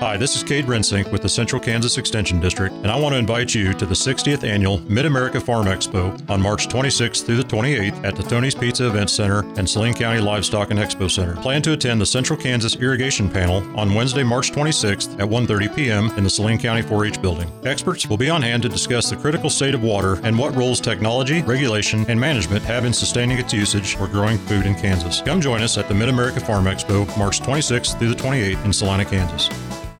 Hi, this is Cade Rensink with the Central Kansas Extension District, and I want to invite you to the 60th Annual Mid-America Farm Expo on March 26th through the 28th at the Tony's Pizza Event Center and Saline County Livestock and Expo Center. Plan to attend the Central Kansas Irrigation Panel on Wednesday, March 26th at 1:30 p.m. in the Saline County 4-H building. Experts will be on hand to discuss the critical state of water and what roles technology, regulation, and management have in sustaining its usage for growing food in Kansas. Come join us at the Mid-America Farm Expo March 26th through the 28th in Salina, Kansas.